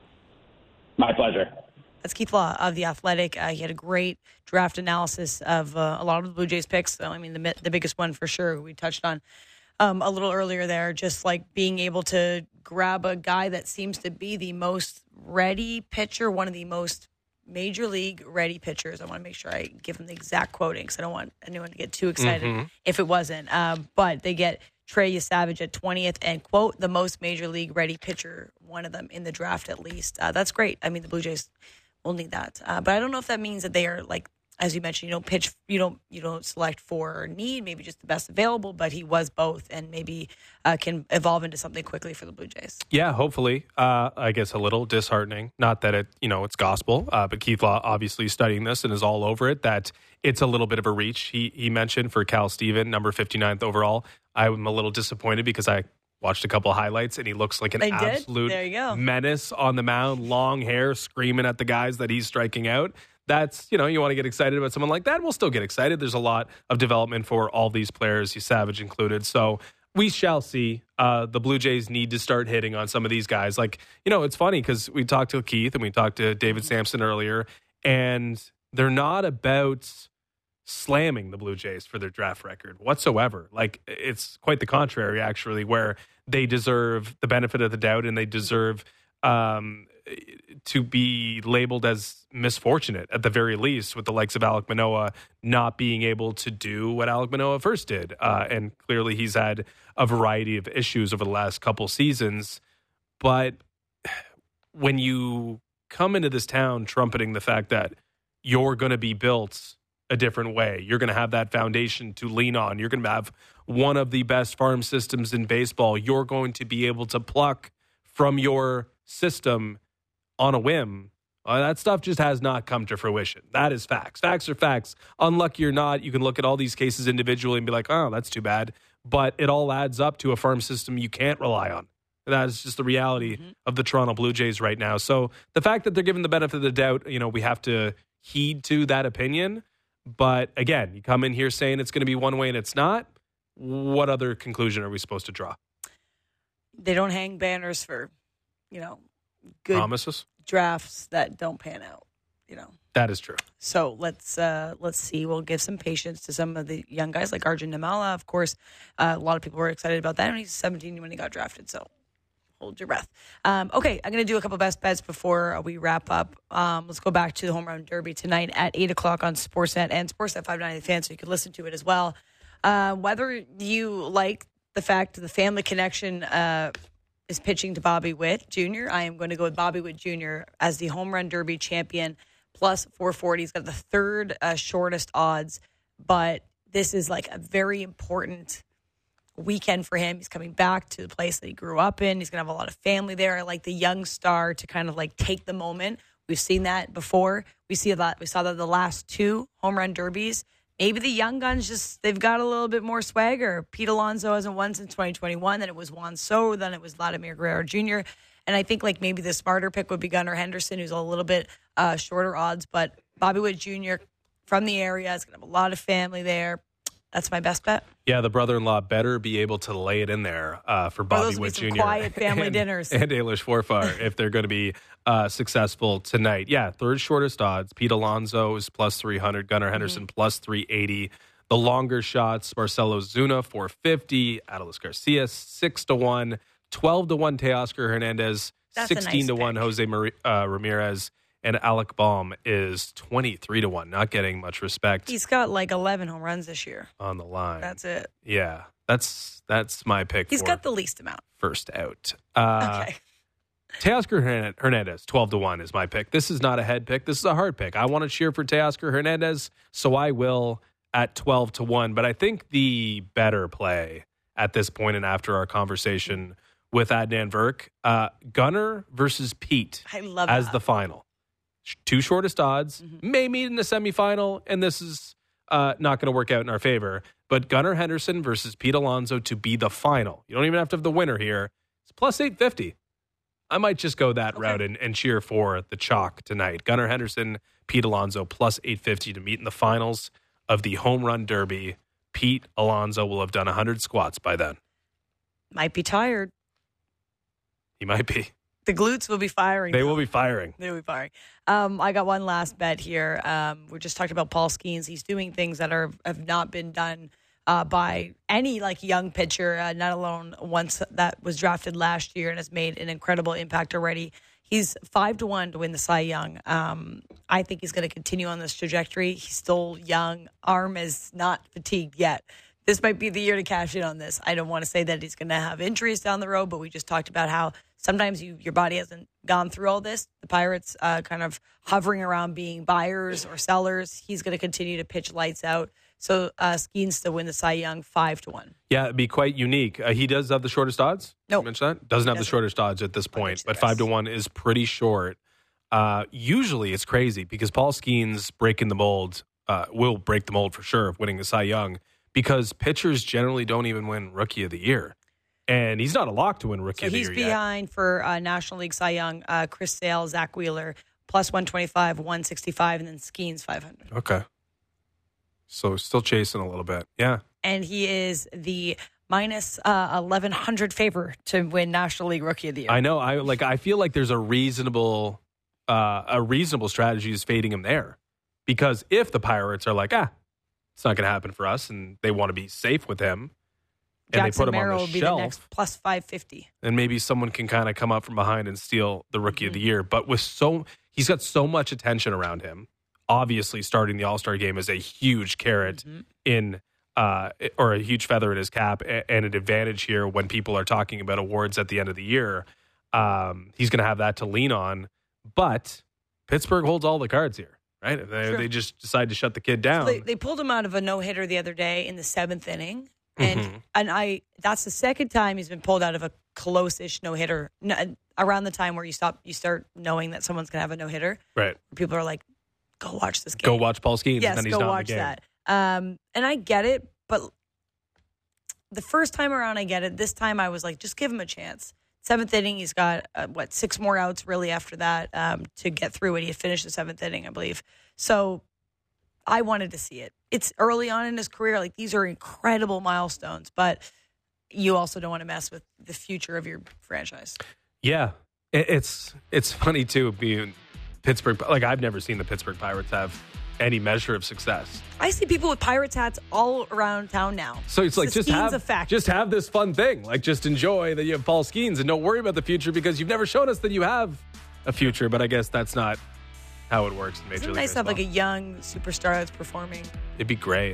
[SPEAKER 5] My pleasure.
[SPEAKER 1] That's Keith Law of The Athletic. He had a great draft analysis of a lot of the Blue Jays picks. So, I mean, the biggest one for sure we touched on a little earlier there, just like being able to grab a guy that seems to be the most ready pitcher, one of the most major league ready pitchers. I want to make sure I give him the exact quoting because I don't want anyone to get too excited if it wasn't. But they get Trey Yesavage at 20th and, quote, the most major league ready pitcher, one of them in the draft at least. That's great. I mean, the Blue Jays will need that. But I don't know if that means that they are, like, as you mentioned, you don't pitch, you don't select for need, maybe just the best available, but he was both and maybe can evolve into something quickly for the Blue Jays.
[SPEAKER 3] Yeah, hopefully. I guess a little disheartening. Not that it's gospel, but Keith Law obviously studying this and is all over it, that it's a little bit of a reach. He mentioned for Cal Steven, number 59th overall. I'm a little disappointed because I watched a couple of highlights, and he looks like an absolute menace on the mound, long hair, screaming at the guys that he's striking out. That's, you want to get excited about someone like that. We'll still get excited. There's a lot of development for all these players, Savage included. So we shall see. The Blue Jays need to start hitting on some of these guys. Like, it's funny because we talked to Keith and we talked to David Sampson earlier, and they're not about slamming the Blue Jays for their draft record whatsoever. Like, it's quite the contrary, actually, where they deserve the benefit of the doubt and they deserve to be labeled as misfortunate at the very least, with the likes of Alek Manoah not being able to do what Alek Manoah first did. And clearly he's had a variety of issues over the last couple seasons. But when you come into this town trumpeting the fact that you're going to be built a different way, you're going to have that foundation to lean on, you're going to have one of the best farm systems in baseball, you're going to be able to pluck from your system on a whim, that stuff just has not come to fruition. That is facts. Facts are facts. Unlucky or not, you can look at all these cases individually and be like, oh, that's too bad. But it all adds up to a farm system you can't rely on. That is just the reality of the Toronto Blue Jays right now. So the fact that they're given the benefit of the doubt, we have to heed to that opinion. But again, you come in here saying it's going to be one way and it's not. What other conclusion are we supposed to draw?
[SPEAKER 1] They don't hang banners for, good
[SPEAKER 3] promises,
[SPEAKER 1] drafts that don't pan out.
[SPEAKER 3] That is true.
[SPEAKER 1] So let's see. We'll give some patience to some of the young guys like Arjun Nimmala. Of course, a lot of people were excited about that. And he's 17 when he got drafted. So hold your breath. Okay, I'm going to do a couple best bets before we wrap up. Let's go back to the Home Run Derby tonight at 8 o'clock on Sportsnet and Sportsnet 590 The Fan, so you can listen to it as well. Whether you like the fact that the family connection is pitching to Bobby Witt Jr., I am going to go with Bobby Witt Jr. as the Home Run Derby champion, plus 440. He's got the third shortest odds, but this is like a very important weekend for him. He's coming back to the place that he grew up in. He's going to have a lot of family there. I like the young star to kind of like take the moment. We've seen that before. We saw that the last 2 home run derbies. Maybe the young guns they've got a little bit more swagger. Pete Alonso hasn't won since 2021. Then it was Juan Soto. Then it was Vladimir Guerrero Jr. And I think maybe the smarter pick would be Gunnar Henderson, who's a little bit shorter odds. But Bobby Witt Jr. from the area is going to have a lot of family there. That's my best bet.
[SPEAKER 3] Yeah, the brother-in-law better be able to lay it in there for Bobby Witt Jr.
[SPEAKER 1] Quiet family dinners.
[SPEAKER 3] And Eilish Forfar if they're going to be successful tonight. Yeah, third shortest odds. Pete Alonso is plus 300. Gunnar Henderson plus 380. The longer shots, Marcelo Zuna 450. Adolis Garcia 6-1. 12-1 Teoscar Hernandez. 16-1 Jose Ramirez. And Alec Baum is 23-1, not getting much respect.
[SPEAKER 1] He's got 11 home runs this year
[SPEAKER 3] on the line.
[SPEAKER 1] That's it.
[SPEAKER 3] Yeah, that's my pick.
[SPEAKER 1] He's got the least amount.
[SPEAKER 3] First out.
[SPEAKER 1] Okay.
[SPEAKER 3] Teoscar Hernandez, 12-1 is my pick. This is not a head pick. This is a hard pick. I want to cheer for Teoscar Hernandez, so I will at 12-1. But I think the better play at this point and after our conversation with Adnan Virk, Gunnar versus Pete as the final. 2 shortest odds, may meet in the semifinal, and this is not going to work out in our favor. But Gunnar Henderson versus Pete Alonso to be the final. You don't even have to have the winner here. It's plus 850. I might just go that route and cheer for the chalk tonight. Gunnar Henderson, Pete Alonso, plus 850 to meet in the finals of the Home Run Derby. Pete Alonso will have done 100 squats by then.
[SPEAKER 1] Might be tired.
[SPEAKER 3] He might be.
[SPEAKER 1] The glutes will be firing.
[SPEAKER 3] They will be firing.
[SPEAKER 1] They will be firing. I got one last bet here. We're just talking about Paul Skeens. He's doing things that have not been done by any young pitcher, not alone once that was drafted last year and has made an incredible impact already. He's 5-1 to win the Cy Young. I think he's going to continue on this trajectory. He's still young. Arm is not fatigued yet. This might be the year to cash in on this. I don't want to say that he's going to have injuries down the road, but we just talked about how sometimes your body hasn't gone through all this. The Pirates kind of hovering around being buyers or sellers. He's going to continue to pitch lights out. So Skeens to win the Cy Young 5-1.
[SPEAKER 3] Yeah, it'd be quite unique. He does have the shortest odds?
[SPEAKER 1] No.
[SPEAKER 3] You mentioned that? Doesn't have the shortest odds at this point, but 5-1 is pretty short. Usually it's crazy because Paul Skeens breaking the mold will break the mold for sure of winning the Cy Young because pitchers generally don't even win Rookie of the Year. And he's not a lock to win Rookie of the Year
[SPEAKER 1] yet. He's behind for National League Cy Young, Chris Sale, Zach Wheeler, plus 125, 165, and then Skeens 500.
[SPEAKER 3] Okay. So still chasing a little bit. Yeah.
[SPEAKER 1] And he is the minus 1,100 favor to win National League Rookie of the Year.
[SPEAKER 3] I know. I feel like there's a reasonable strategy is fading him there. Because if the Pirates are it's not going to happen for us, and they want to be safe with him, and
[SPEAKER 1] Jackson
[SPEAKER 3] they put him
[SPEAKER 1] Merrill
[SPEAKER 3] on the
[SPEAKER 1] will be
[SPEAKER 3] shelf,
[SPEAKER 1] the next plus 550.
[SPEAKER 3] and maybe someone can kind of come up from behind and steal the Rookie of the Year. But he's got so much attention around him. Obviously, starting the All-Star game is a huge carrot or a huge feather in his cap, and an advantage here when people are talking about awards at the end of the year. He's going to have that to lean on, but Pittsburgh holds all the cards here. Right? They just decide to shut the kid down.
[SPEAKER 1] So they pulled him out of a no-hitter the other day in the 7th inning. And that's the second time he's been pulled out of a close-ish no-hitter around the time where you start knowing that someone's going to have a no-hitter.
[SPEAKER 3] Right.
[SPEAKER 1] People are like, go watch this game.
[SPEAKER 3] Go watch Paul Skeens.
[SPEAKER 1] Yes,
[SPEAKER 3] and then he's
[SPEAKER 1] go
[SPEAKER 3] not
[SPEAKER 1] watch
[SPEAKER 3] in the game.
[SPEAKER 1] that. And I get it, but the first time around I get it. This time I was like, just give him a chance. 7th inning, he's got, 6 more outs really after that to get through it. He had finished the 7th inning, I believe. So I wanted to see it. It's early on in his career. These are incredible milestones, but you also don't want to mess with the future of your franchise.
[SPEAKER 3] Yeah. It's funny, too, being Pittsburgh. I've never seen the Pittsburgh Pirates have any measure of success.
[SPEAKER 1] I see people with Pirates hats all around town now.
[SPEAKER 3] So it's just have this fun thing. Just enjoy that you have Paul Skeens and don't worry about the future because you've never shown us that you have a future. But I guess that's not how it works in Major League Baseball.
[SPEAKER 1] It's nice to have a young superstar that's performing.
[SPEAKER 3] It'd be great.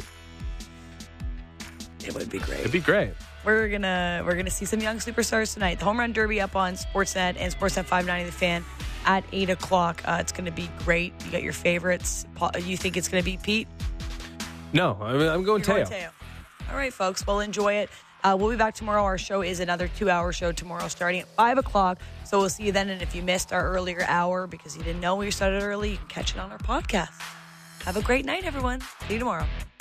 [SPEAKER 1] It would be great.
[SPEAKER 3] It'd be great.
[SPEAKER 1] We're gonna see some young superstars tonight. The Home Run Derby up on Sportsnet and Sportsnet 590 The Fan at 8 o'clock. It's going to be great. You got your favorites. You think it's going to be Pete?
[SPEAKER 3] No, I'm going Teo.
[SPEAKER 1] All right, folks. Well, enjoy it. We'll be back tomorrow. Our show is another 2-hour show tomorrow starting at 5 o'clock. So we'll see you then. And if you missed our earlier hour because you didn't know we started early, you can catch it on our podcast. Have a great night, everyone. See you tomorrow.